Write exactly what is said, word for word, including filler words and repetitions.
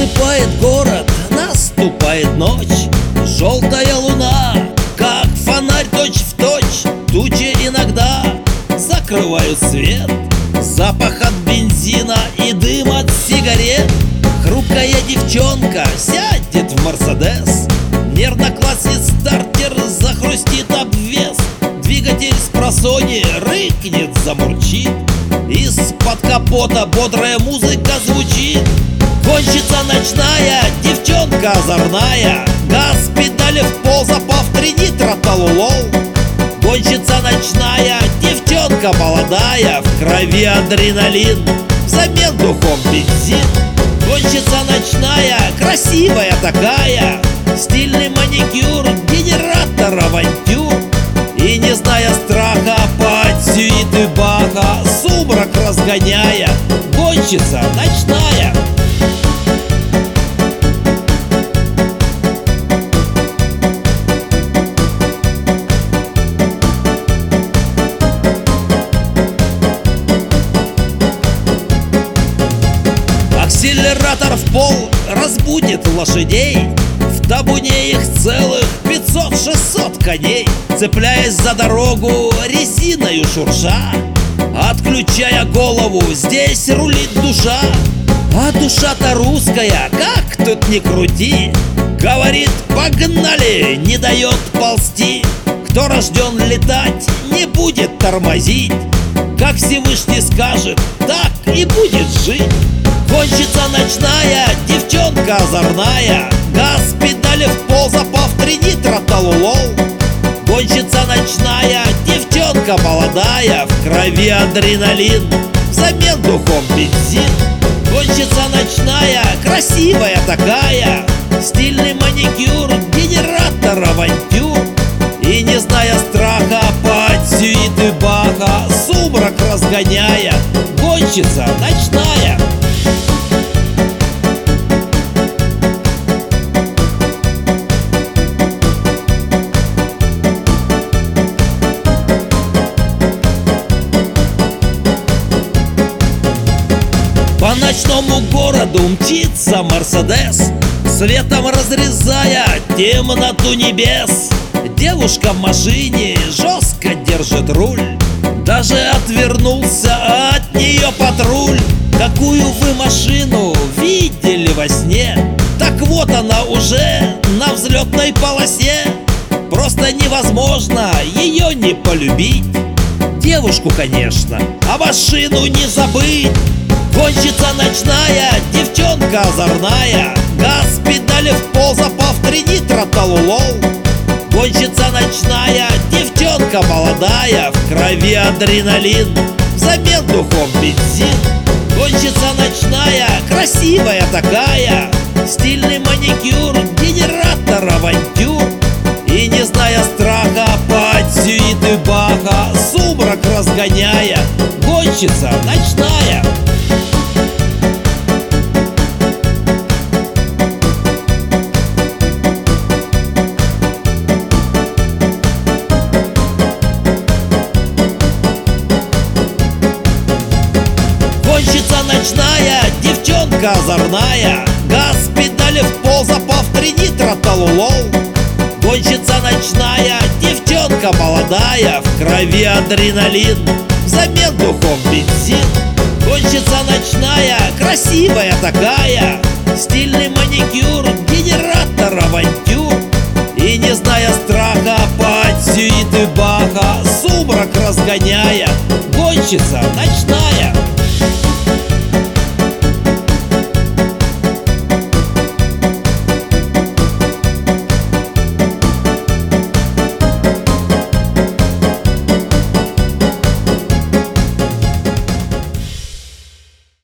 Засыпает город, наступает ночь. Желтая луна, как фонарь точь-в-точь. Тучи иногда закрывают свет. Запах от бензина и дым от сигарет. Хрупкая девчонка сядет в Мерседес. Нервно классит стартер, захрустит обвес. Двигатель с просони рыкнет, замурчит. Из-под капота бодрая музыка звучит. Гонщица ночная, девчонка озорная. Газ, педали в пол, запав три нитро, толулол. Гонщица ночная, девчонка молодая. В крови адреналин, взамен духом бензин. Гонщица ночная, красивая такая. Стильный маникюр, генератор авантюр. И не зная страха, под сюиты Баха, сумрак разгоняя, гонщица ночная. Акселератор в пол разбудит лошадей. В табуне их целых пятьсот-шестьсот коней. Цепляясь за дорогу, резиною шурша, отключая голову, здесь рулит душа. А душа-то русская, как тут ни крути, говорит: погнали, не дает ползти. Кто рожден летать, не будет тормозить. Как Всевышний скажет, так и будет жить. Гонщица ночная, девчонка озорная. Газ, педали в пол, запав три нитро, толулол. Гонщица ночная, девчонка молодая. В крови адреналин, взамен духом бензин. Гонщица ночная, красивая такая. Стильный маникюр, генератор авантюр. И не зная страха, под сюиты Баха, сумрак разгоняя, гонщица ночная. По ночному городу мчится Мерседес, светом разрезая темноту небес. Девушка в машине жестко держит руль. Даже отвернулся от нее патруль. Какую вы машину видели во сне? Так вот она уже на взлетной полосе. Просто невозможно ее не полюбить. Девушку, конечно, а машину не забыть. Гонщица ночная, девчонка озорная. Газ, педали в пол, запав три нитро, толулол. Гонщица ночная, девчонка молодая. В крови адреналин, взамен духом бензин. Гонщица ночная, красивая такая. Стильный маникюр, генератор авантюр. И не зная страха, под сюиты Баха, сумрак разгоняя, гонщица ночная. Гонщица ночная, девчонка озорная. Газ, педали в пол, запав три нитро, толулол. Гонщица ночная, девчонка молодая. В крови адреналин, взамен духом бензин. Гонщица ночная, красивая такая. Стильный маникюр, генератор авантюр. И не зная страха, под сюиты Баха, сумрак разгоняя, гонщица ночная.